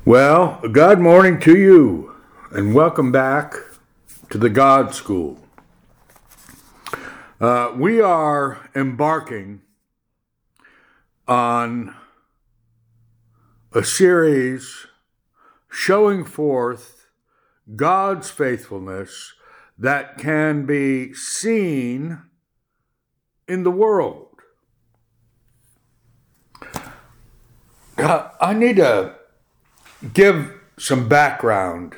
Well, good morning to you, and welcome back to the God School. We are embarking on a series showing forth God's faithfulness that can be seen in the world. I need to give some background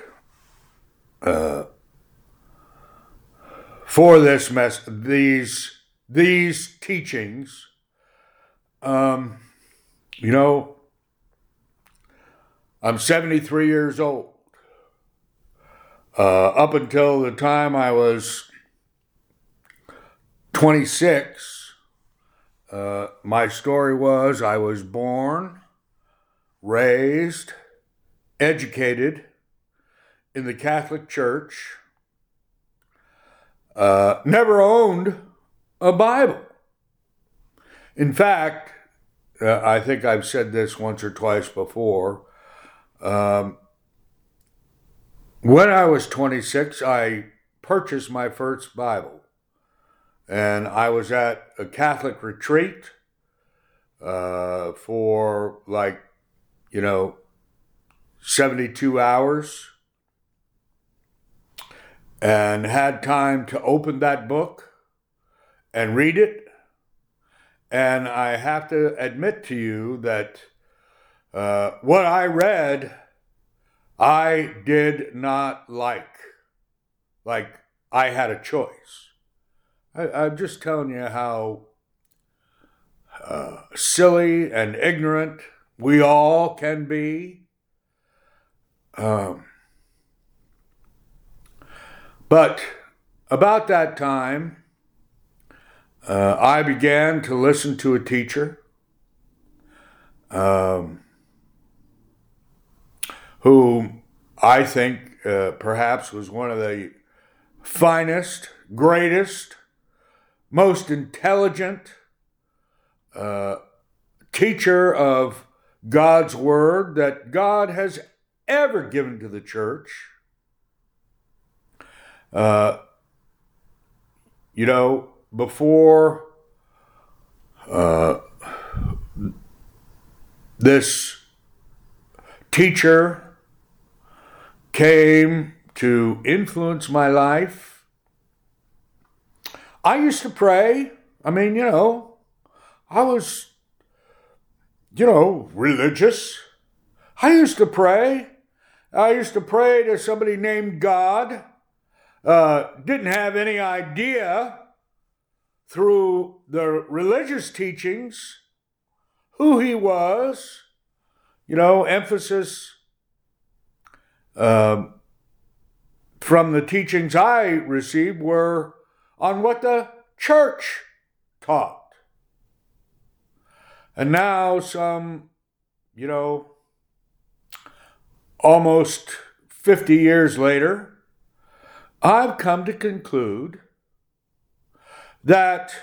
for these teachings. I'm 73 years old. Up until the time I was 26, my story was I was born, raised, educated in the Catholic Church, never owned a Bible. In fact, I think I've said this once or twice before. When I was 26, I purchased my first Bible. And I was at a Catholic retreat for 72 hours, and had time to open that book and read it. And I have to admit to you that what I read, I did not like. Like I had a choice. I'm just telling you how silly and ignorant we all can be. But about that time, I began to listen to a teacher who I think perhaps was one of the finest, greatest, most intelligent teacher of God's Word that God has ever given to the church. Before this teacher came to influence my life, I used to pray. I was, religious. I used to pray. I used to pray to somebody named God. Didn't have any idea through the religious teachings who he was. Emphasis from the teachings I received were on what the church taught. And now some, almost 50 years later, I've come to conclude that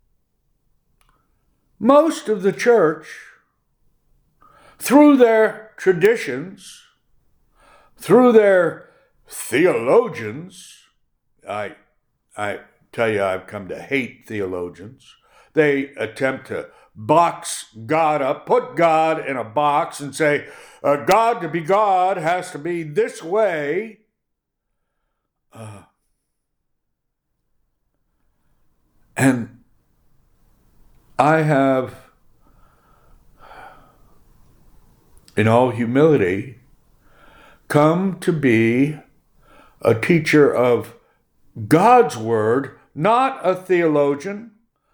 most of the church, through their traditions, through their theologians, I tell you, I've come to hate theologians. They attempt to box God up, put God in a box and say, God to be God has to be this way. And I have, in all humility, come to be a teacher of God's Word, not a theologian.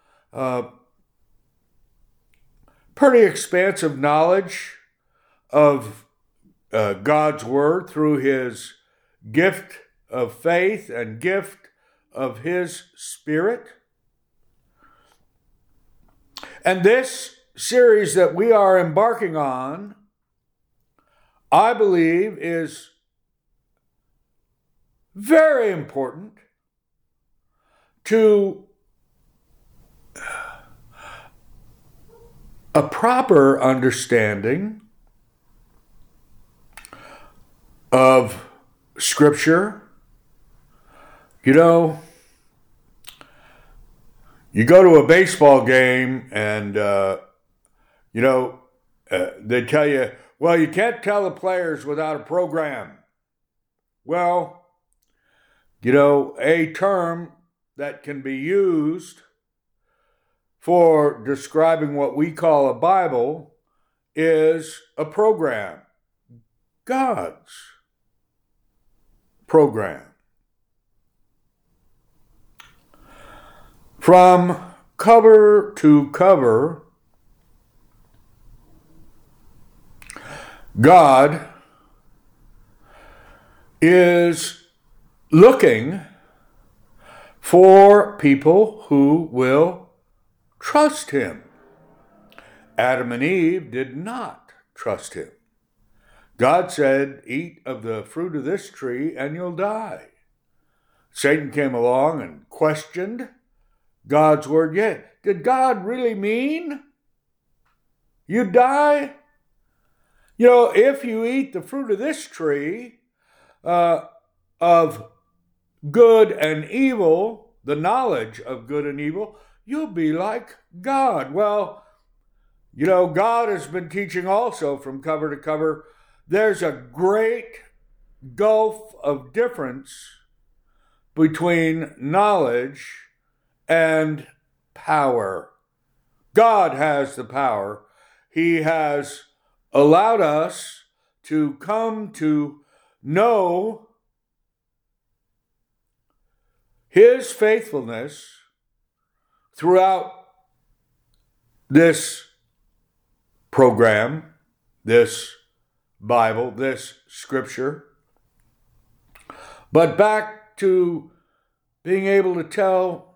Pretty expansive knowledge of God's Word through His gift of faith and gift of His Spirit. And this series that we are embarking on, I believe, is very important to a proper understanding of Scripture. You know, you go to a baseball game and, they tell you, well, you can't tell the players without a program. Well, a term that can be used for describing what we call a Bible is a program. God's program. From cover to cover, God is looking for people who will trust him. Adam and Eve did not trust him. God said, eat of the fruit of this tree and you'll die. Satan came along and questioned God's word. Yeah, did God really mean you die? If you eat the fruit of this tree of good and evil, the knowledge of good and evil, you'll be like God. Well, God has been teaching also from cover to cover. There's a great gulf of difference between knowledge and power. God has the power. He has allowed us to come to know his faithfulness throughout this program, this Bible, this Scripture. But back to being able to tell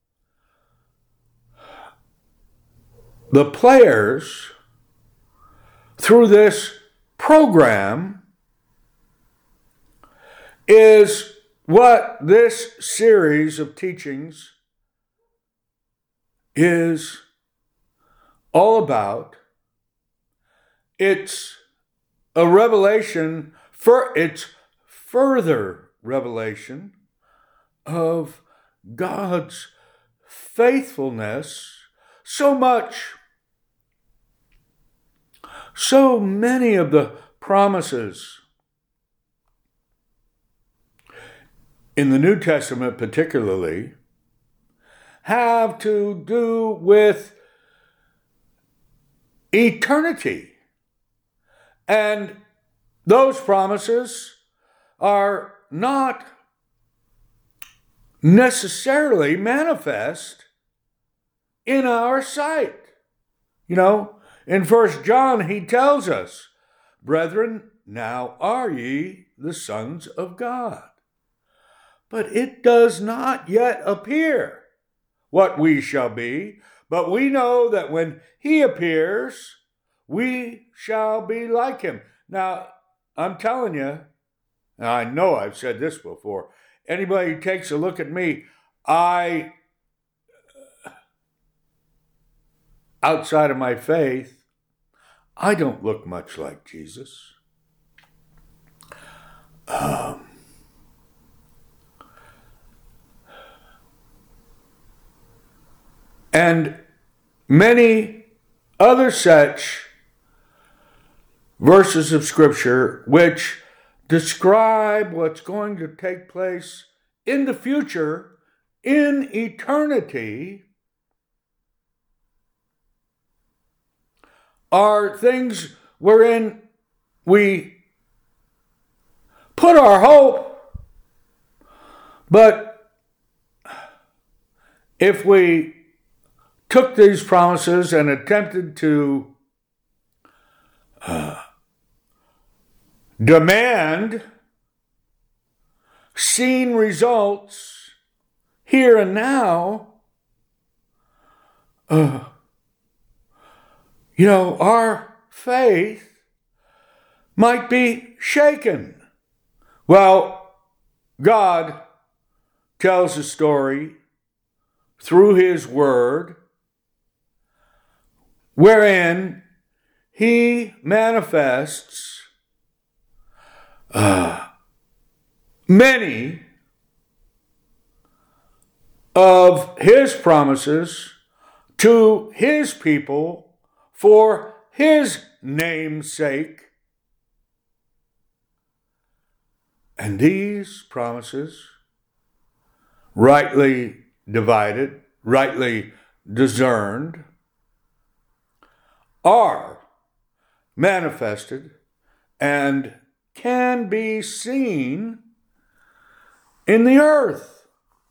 the players through this program is what this series of teachings is all about. It's a revelation, it's further revelation of God's faithfulness. So many of the promises in the New Testament particularly have to do with eternity. And those promises are not necessarily manifest in our sight. In 1 John, he tells us, brethren, now are ye the sons of God. But it does not yet appear what we shall be, but we know that when he appears, we shall be like him. Now, I'm telling you, and I know I've said this before, anybody who takes a look at me, outside of my faith, I don't look much like Jesus. And many other such verses of Scripture which describe what's going to take place in the future, in eternity, are things wherein we put our hope, but if we took these promises and attempted to demand seen results here and now, our faith might be shaken. Well, God tells a story through his word wherein he manifests many of his promises to his people for his name's sake. And these promises, rightly divided, rightly discerned, are manifested and can be seen in the earth.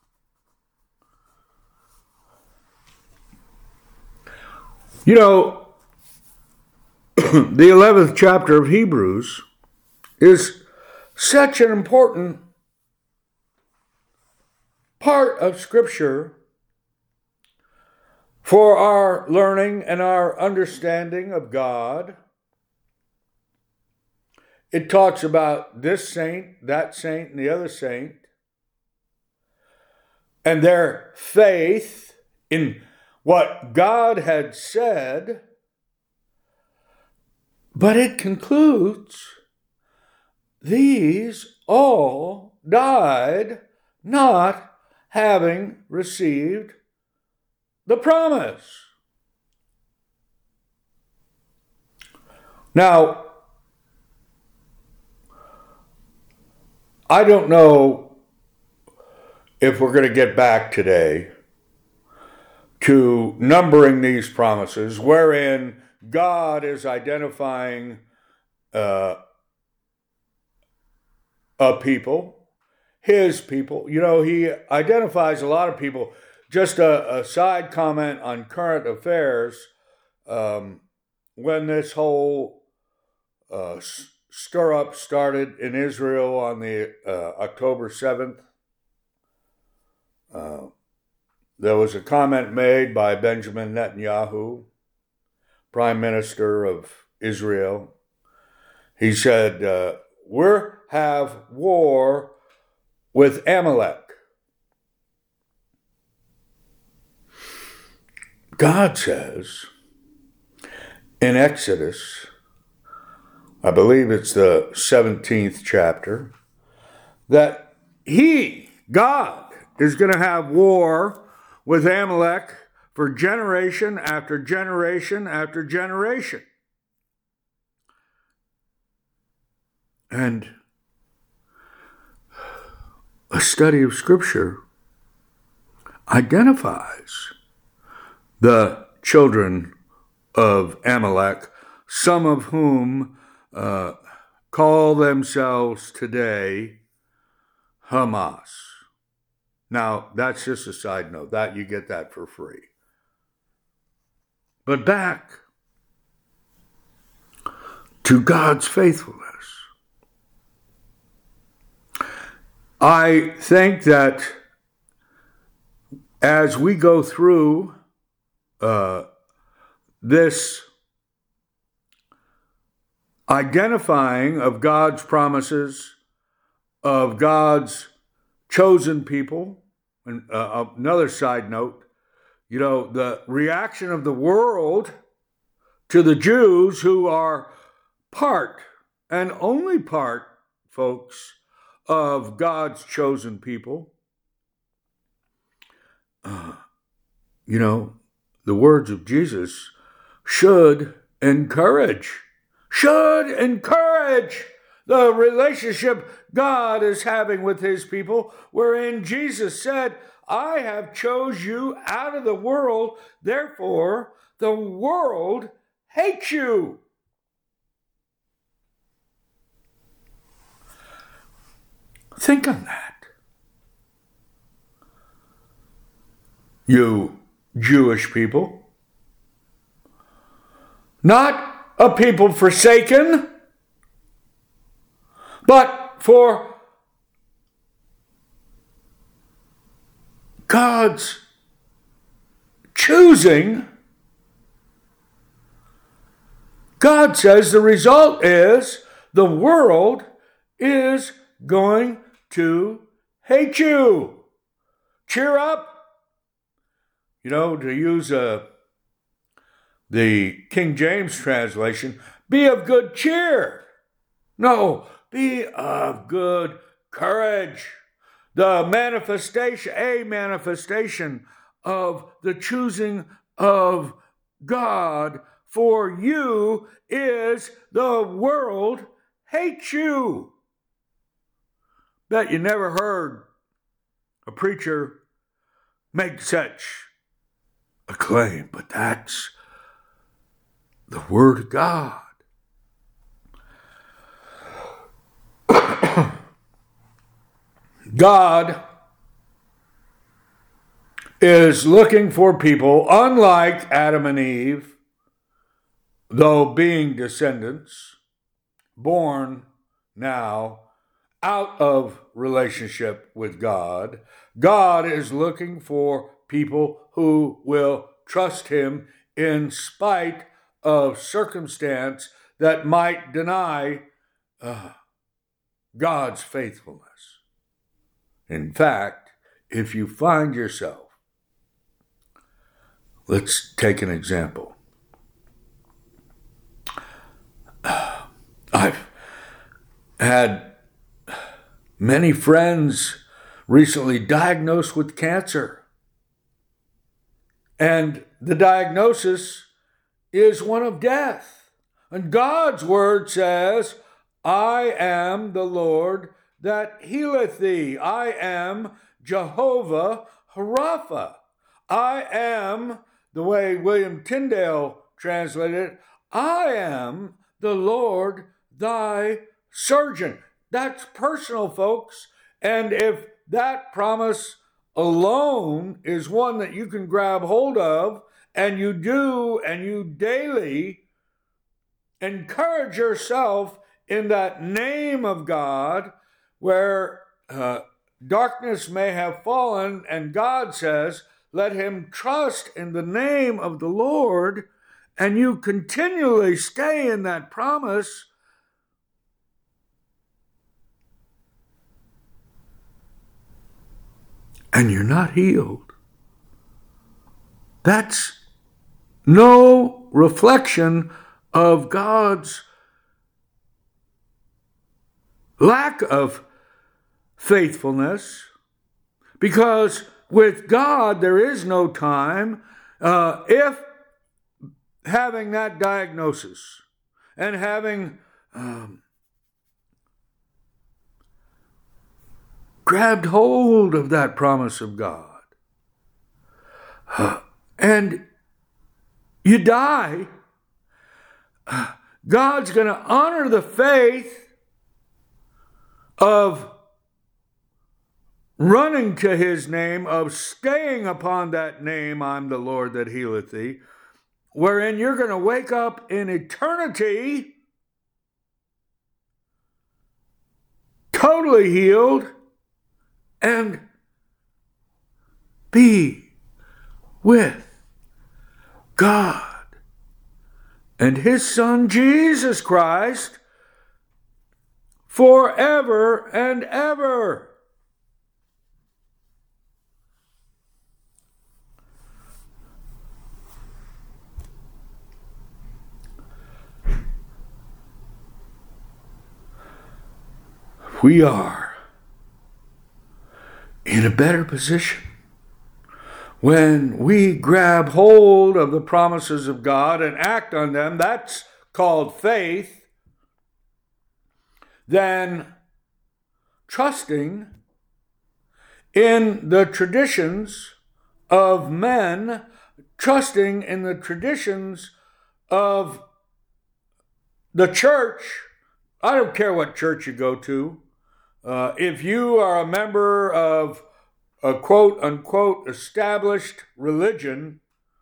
You know, the 11th chapter of Hebrews is such an important part of Scripture for our learning and our understanding of God. It talks about this saint, that saint, and the other saint, and their faith in what God had said, but it concludes, these all died not having received the promise. Now, I don't know if we're going to get back today to numbering these promises, wherein God is identifying a people, his people. You know, he identifies a lot of people. Just a side comment on current affairs. When this whole stir-up started in Israel on the October 7th, there was a comment made by Benjamin Netanyahu, Prime Minister of Israel. He said, "We have war with Amalek." God says in Exodus, I believe it's the 17th chapter, that he, God, is going to have war with Amalek for generation after generation after generation. And a study of Scripture identifies the children of Amalek, some of whom call themselves today Hamas. Now, that's just a side note. That you get that for free. But back to God's faithfulness. I think that as we go through this identifying of God's promises, of God's chosen people, and another side note, you know, the reaction of the world to the Jews, who are part and only part, folks, of God's chosen people. You know, the words of Jesus should encourage the relationship God is having with his people, wherein Jesus said, "I have chose you out of the world, therefore the world hates you." Think on that, you Jewish people. Not a people forsaken, but for God's choosing. God says the result is the world is going to hate you. Cheer up. You know, to use the King James translation, be of good cheer. No, be of good courage. A manifestation of the choosing of God for you is the world hates you. Bet you never heard a preacher make such a claim, but that's the Word of God. God is looking for people, unlike Adam and Eve, though being descendants, born now out of relationship with God. God is looking for people who will trust Him in spite of circumstance that might deny God's faithfulness. In fact, if you find yourself, let's take an example. I've had many friends recently diagnosed with cancer. And the diagnosis is one of death. And God's word says, I am the Lord that healeth thee. I am Jehovah Rapha. I am, the way William Tyndale translated it, I am the Lord thy surgeon. That's personal, folks. And if that promise alone is one that you can grab hold of, and you do, and you daily encourage yourself in that name of God, where darkness may have fallen, and God says, let him trust in the name of the Lord, and you continually stay in that promise, and you're not healed. That's no reflection of God's lack of faithfulness, because with God there is no time. If having that diagnosis and having grabbed hold of that promise of God, and you die, God's going to honor the faith of running to his name, of staying upon that name, I'm the Lord that healeth thee, wherein you're going to wake up in eternity totally healed and be with God and his Son Jesus Christ forever and ever. We are in a better position when we grab hold of the promises of God and act on them. That's called faith. Than trusting in the traditions of men, trusting in the traditions of the church. I don't care what church you go to. If you are a member of a quote unquote established religion,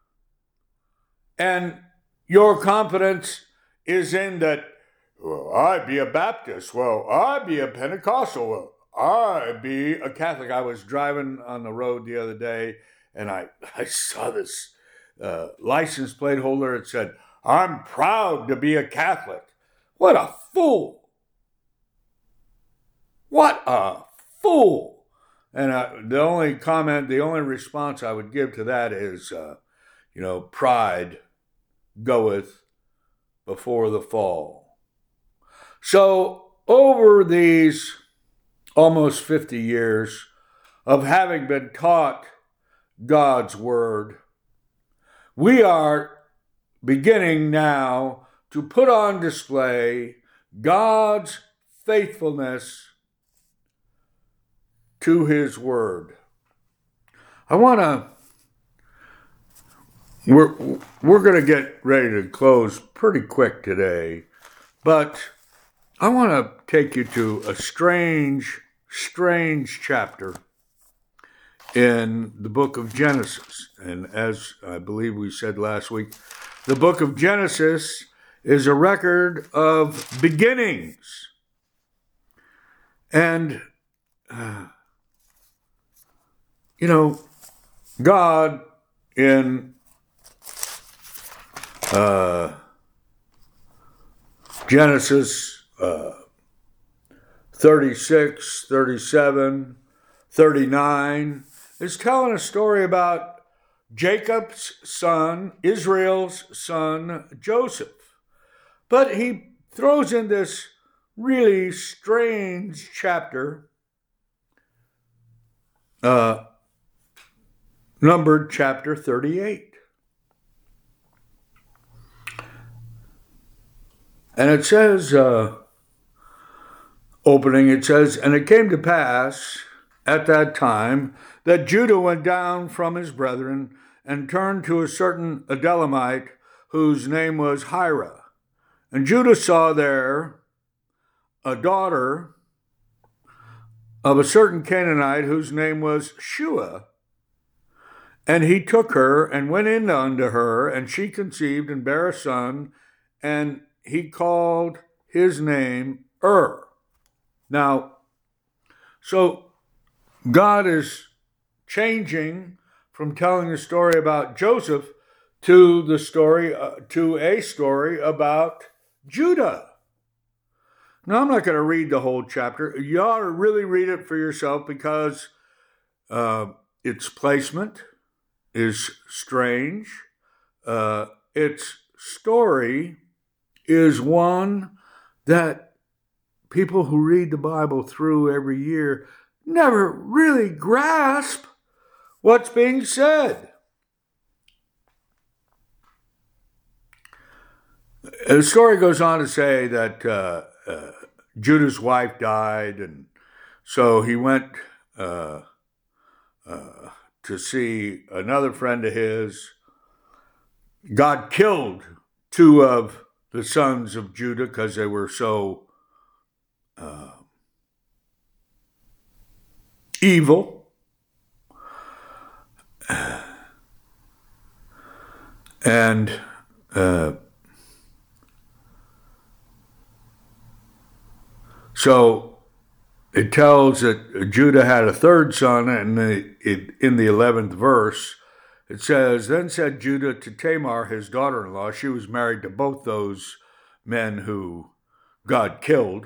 and your confidence is in that, well, I be a Baptist, well, I be a Pentecostal, well, I be a Catholic. I was driving on the road the other day, and I saw this license plate holder. It said, I'm proud to be a Catholic. What a fool. What a fool. And the only response I would give to that is, pride goeth before the fall. So over these almost 50 years of having been taught God's Word, we are beginning now to put on display God's faithfulness to His Word. We're going to get ready to close pretty quick today, but I want to take you to a strange chapter in the book of Genesis. And as I believe we said last week, the book of Genesis is a record of beginnings. And, God in Genesis 36, 37, 39 is telling a story about Jacob's son, Israel's son, Joseph. But he throws in this really strange chapter, numbered chapter 38. And it says, opening, it says, "And it came to pass at that time that Judah went down from his brethren and turned to a certain Adullamite whose name was Hira. And Judah saw there a daughter of a certain Canaanite whose name was Shua. And he took her and went in unto her, and she conceived and bare a son, and he called his name Now, so God is changing from telling the story about Joseph to a story about Judah. Now, I'm not going to read the whole chapter. You ought to really read it for yourself because its placement is strange. Its story is one that people who read the Bible through every year never really grasp what's being said. The story goes on to say that Judah's wife died, and so he went to see another friend of his. God killed two of the sons of Judah because they were so evil. And so it tells that Judah had a third son, and in the 11th verse, it says, "Then said Judah to Tamar, his daughter-in-law," she was married to both those men who God killed.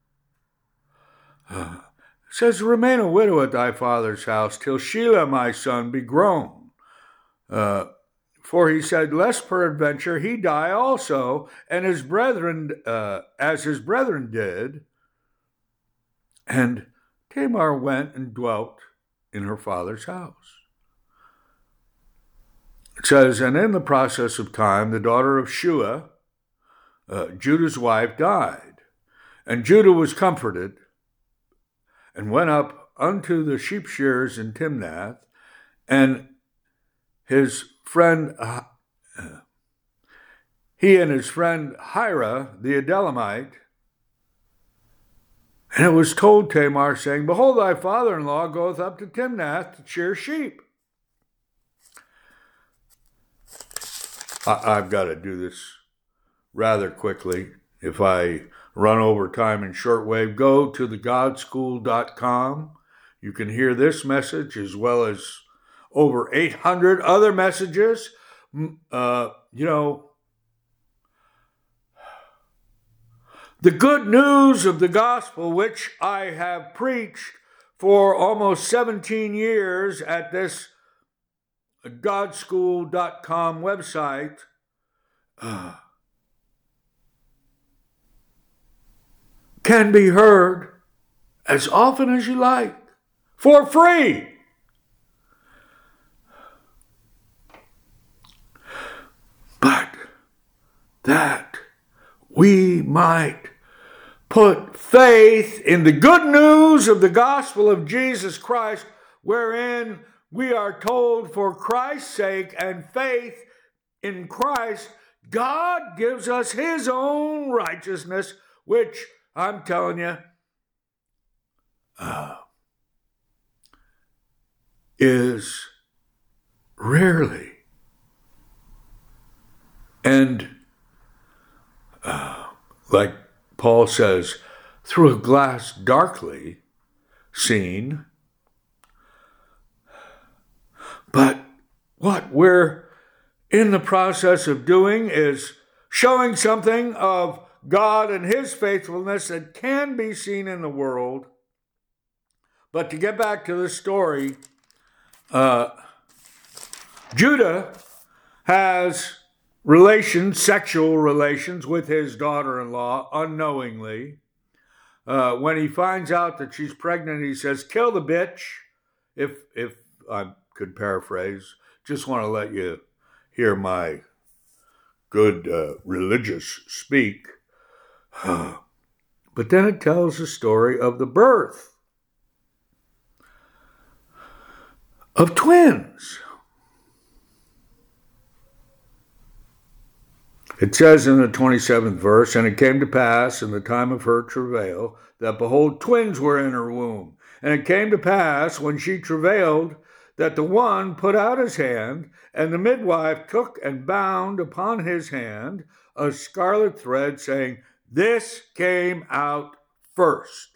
It says, "Remain a widow at thy father's house till Shelah my son be grown. For he said, lest peradventure he die also, and his brethren, as his brethren did. And Tamar went and dwelt in her father's house." It says, "And in the process of time, the daughter of Shua, Judah's wife, died. And Judah was comforted, and went up unto the sheep shearers in Timnath, and his friend, he and his friend Hira, the Adullamite. And it was told Tamar, saying, Behold, thy father-in-law goeth up to Timnath to shear sheep." I've got to do this rather quickly. If I run over time in shortwave, go to thegodschool.com. You can hear this message as well as over 800 other messages. The good news of the gospel, which I have preached for almost 17 years at this godschool.com website, can be heard as often as you like, for free. But that we might put faith in the good news of the gospel of Jesus Christ, wherein we are told, for Christ's sake and faith in Christ, God gives us his own righteousness, which I'm telling you, is rarely and like Paul says, through a glass darkly seen. But what we're in the process of doing is showing something of God and his faithfulness that can be seen in the world. But to get back to the story, Judah has sexual relations with his daughter-in-law unknowingly. When he finds out that she's pregnant, he says, kill the bitch. If I could paraphrase, just want to let you hear my good religious speak. But then it tells the story of the birth of twins. It says in the 27th verse, and it came to pass in the time of her travail that, behold, twins were in her womb. And it came to pass when she travailed that the one put out his hand, and the midwife took and bound upon his hand a scarlet thread, saying, this came out first.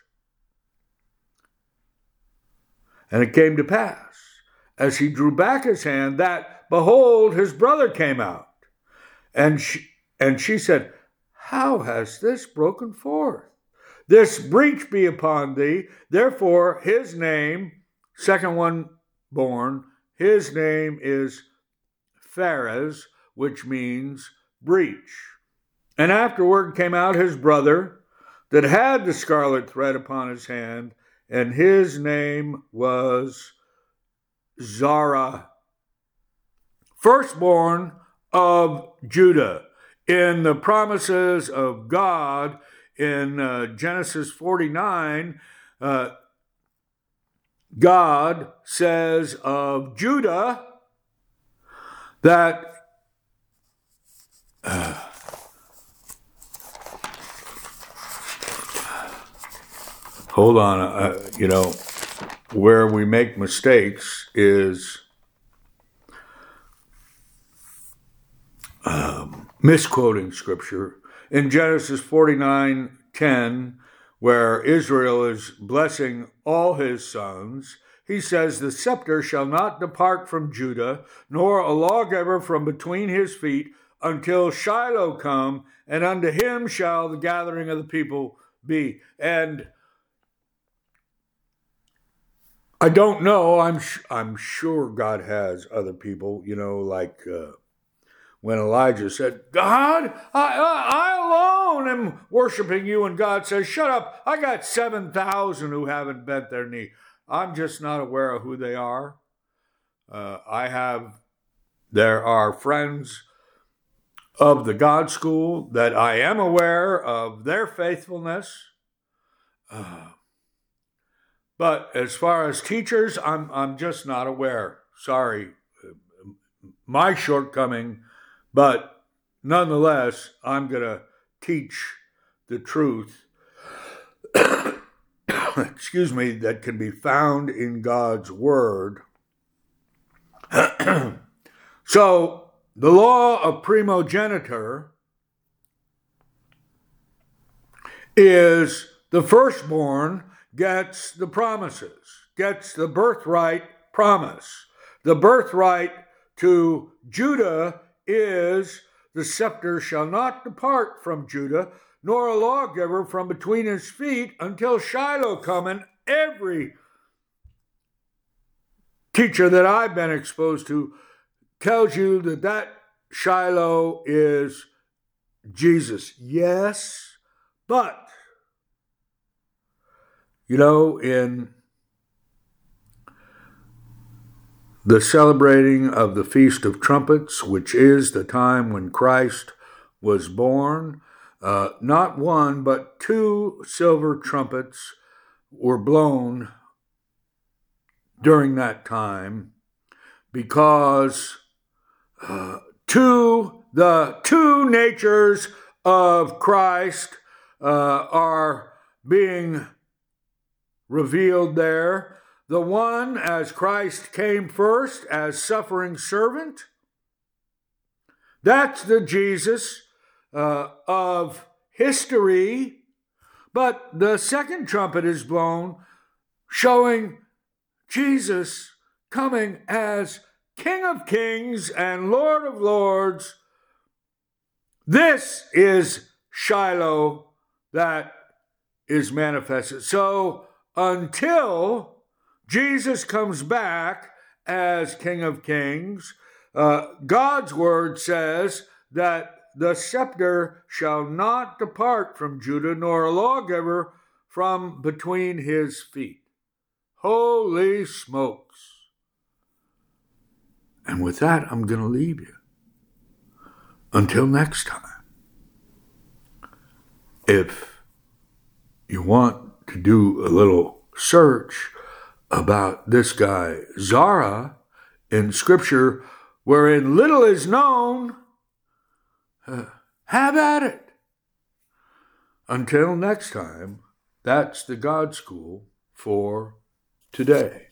And it came to pass, as he drew back his hand, that, behold, his brother came out. And she said, how has this broken forth? This breach be upon thee. Therefore, his name, second one born, his name is Pharez, which means breach. And afterward came out his brother that had the scarlet thread upon his hand, and his name was Zara, firstborn of Judah. In the promises of God in Genesis 49, God says of Judah that hold on, where we make mistakes is misquoting scripture. In Genesis 49:10, where Israel is blessing all his sons, he says, the scepter shall not depart from Judah, nor a lawgiver from between his feet, until Shiloh come, and unto him shall the gathering of the people be. And I don't know, I'm sure God has other people, like when Elijah said, God, I alone am worshiping you. And God says, shut up. I got 7,000 who haven't bent their knee. I'm just not aware of who they are. There are friends of the God School that I am aware of their faithfulness. But as far as teachers, I'm just not aware. Sorry, my shortcoming. But nonetheless, I'm going to teach the truth, that can be found in God's word. So, the law of primogeniture is the firstborn gets the promises, gets the birthright promise. The birthright to Judah is, the scepter shall not depart from Judah, nor a lawgiver from between his feet, until Shiloh come. And every teacher that I've been exposed to tells you that Shiloh is Jesus. Yes, but You know, in the celebrating of the Feast of Trumpets, which is the time when Christ was born, not one, but two silver trumpets were blown during that time because the two natures of Christ are being revealed there. The one, as Christ came first as suffering servant, that's the Jesus of history. But the second trumpet is blown, showing Jesus coming as King of Kings and Lord of Lords. This is Shiloh that is manifested. So until Jesus comes back as King of Kings, God's word says that the scepter shall not depart from Judah, nor a lawgiver from between his feet. Holy smokes. And with that, I'm going to leave you. Until next time. If you want to do a little search about this guy, Zara, in Scripture, wherein little is known, have at it. Until next time, that's the God School for today.